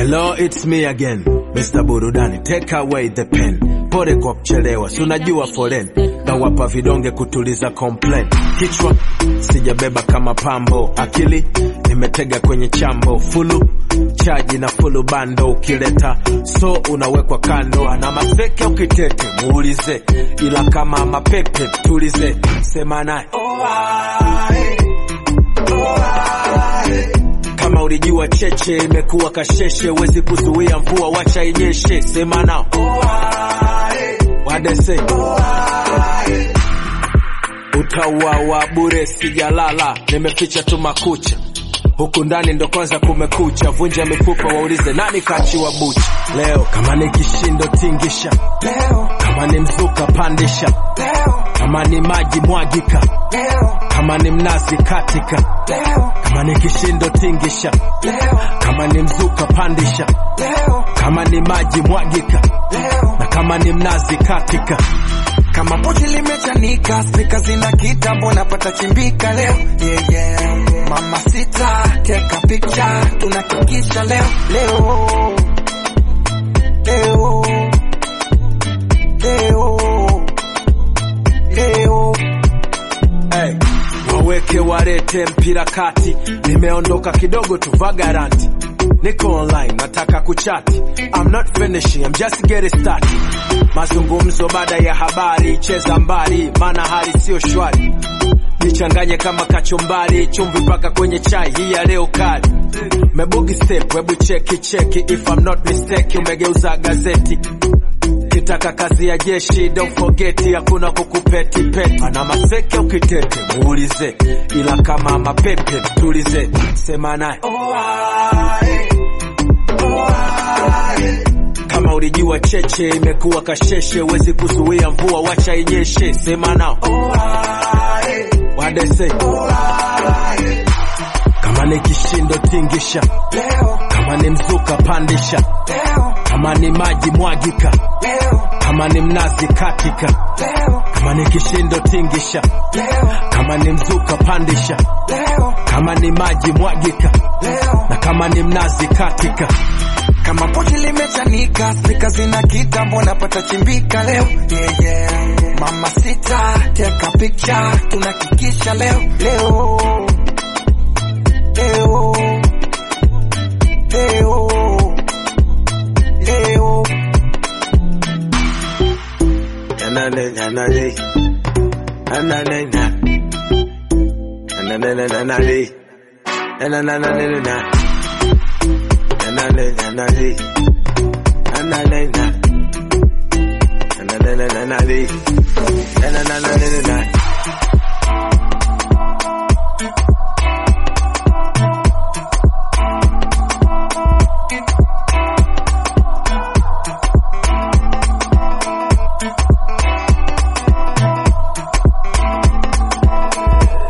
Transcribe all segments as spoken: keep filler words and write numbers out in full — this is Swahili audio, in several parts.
Hello, it's me again, Mister Burudani, take away the pen. Pole kwa kuchelewa, si unajua foleni. Na wapa vidonge kutuliza complain. Kichwa, sijabeba kama pambo. Akili, nimetega kwenye chambo. Fulu, charge na fulu bando. Ukileta, so unawekwa kando. Ana maseke ukitete, muulize. Ila kama mapepe, tulize. Sema nae. Kama ulijua cheche imekuwa kasheshe, wezi kuzuia mvua wacha inyeshe. Sema nao. What they say? Utawawa bure sijalala, nimeficha tu makucha. Huku ndani ndo kwanza kumekucha, vunja mifupa waulize nani kachiwa bucha. Leo kama ni kishindo tingisha, leo kama ni mzuka pandisha, leo kama ni maji mwagika, leo kama ni mnazi katika, leo kama ni kishindo tingisha, leo kama ni mzuka pandisha, leo kama ni maji mwagika, leo na kama ni mnazi katika. Kama pochi limechanika, speaker zina kitambo napata chimbika leo. Yeah yeah. Mama sita, take a picture, tunakikisha leo. Leo. Leo. Leo. Leo. Hey, waweke warete mpira kati. Nimeondoka kidogo tu vagaranti. Niko online, nataka kuchati. I'm not finishing, I'm just getting started. Mazungumzo baada ya habari, cheza mbali, maana hali sio shwari. Nichanganye kama kachumbari, chumvi paka kwenye chai, hii ya leo kali. Mebugi step, webu cheki cheki, if I'm not mistaken, umegeuza gazeti. Kitaka kazi ya jeshi, don't forget, hakuna kukupeti peti. Ana maseke ukitete, muulize. Ila kama mapepe, tulize. Sema nae. Kama ulijua cheche imekuwa kasheshe, wezi kuzuia mvua wacha inyeshe. Sema nao. What they say? Kama ni kishindo tingisha, leo kama ni mzuka pandisha, leo kama ni maji mwagika, leo kama ni mnazi katika, leo kama ni kishindo tingisha, leo kama ni mzuka pandisha, leo kama ni maji mwagika, leo na kama ni mnazi katika. Kama pochi limechanika, speaker zina kitambo napata chimbika leo. Yeah yeah. Mama sita, take a picture, tunakikisha leo. Leo. Leo. Leo. Leo. Nanane nanane. Nanane na. Nanane nanane. Nanane nanane. Nanane nanane. Nanane na. Nanane nanane. Nanane nanane.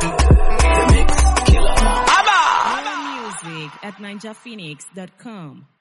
At ninja phoenix dot com